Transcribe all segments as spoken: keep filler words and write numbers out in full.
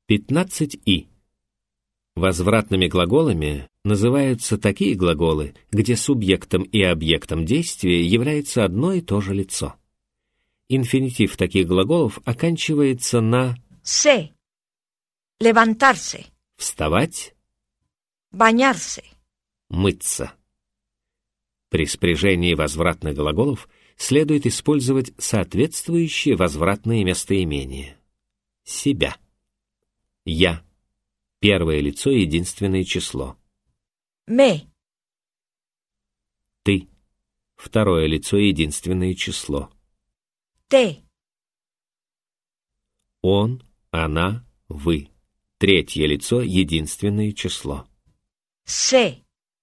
пятнадцать и. Возвратными глаголами называются такие глаголы, где субъектом и объектом действия является одно и то же лицо. Инфинитив таких глаголов оканчивается на se, levantarse, вставать, bañarse. мыться. При спряжении возвратных глаголов следует использовать соответствующие возвратные местоимения. Себя. Я. Первое лицо, единственное число. Me, Ты. Второе лицо, единственное число. te, Он, она, вы. Третье лицо, единственное число. se,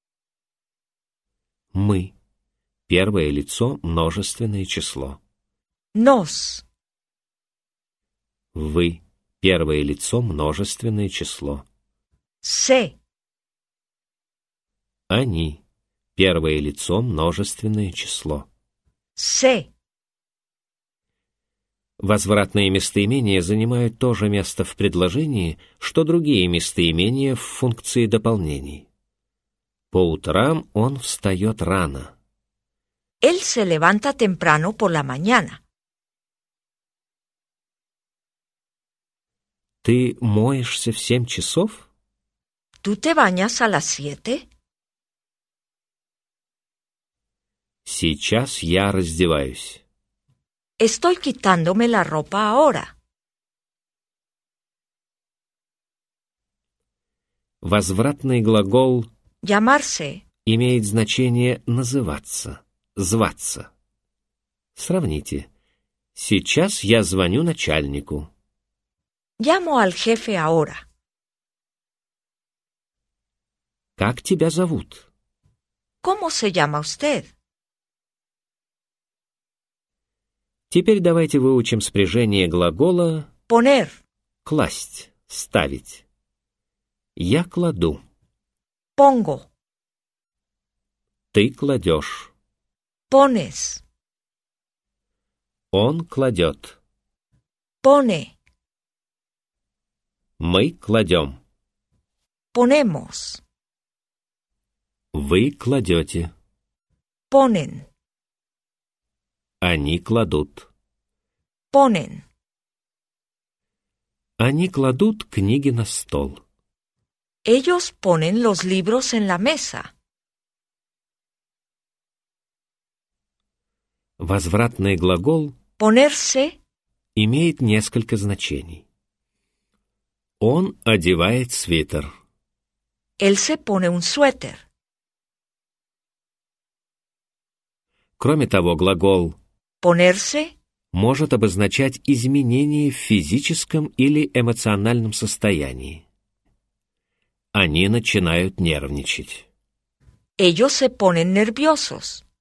Мы. Первое лицо, множественное число. nos, Вы. Первое лицо, множественное число. se, Они. Первое лицо, множественное число. se. Возвратные местоимения занимают то же место в предложении, что другие местоимения в функции дополнений. По утрам он встает рано. Él se levanta temprano por la mañana. Ты моешься в семь часов? ¿Tú te bañas a las siete? Сейчас я раздеваюсь. Estoy quitándome la ropa ahora. Возвратный глагол Llamarse, имеет значение «называться», «зваться». Сравните. Сейчас я звоню начальнику. llamo al jefe ahora. Как тебя зовут? ¿Cómo se llama usted? Теперь давайте выучим спряжение глагола Poner, «класть», «ставить». Я кладу. pongo, Ты кладешь. pones, Он кладет. pone, Мы кладем. ponemos, Вы кладете. ponen, Они кладут. ponen. Они кладут книги на стол. Ellos ponen los libros en la mesa. Возвратный глагол Ponerse, имеет несколько значений. Он одевает свитер. él se pone un suéter. Кроме того, глагол Ponerse может обозначать изменение в физическом или эмоциональном состоянии. Они начинают нервничать. ellos se ponen nerviosos.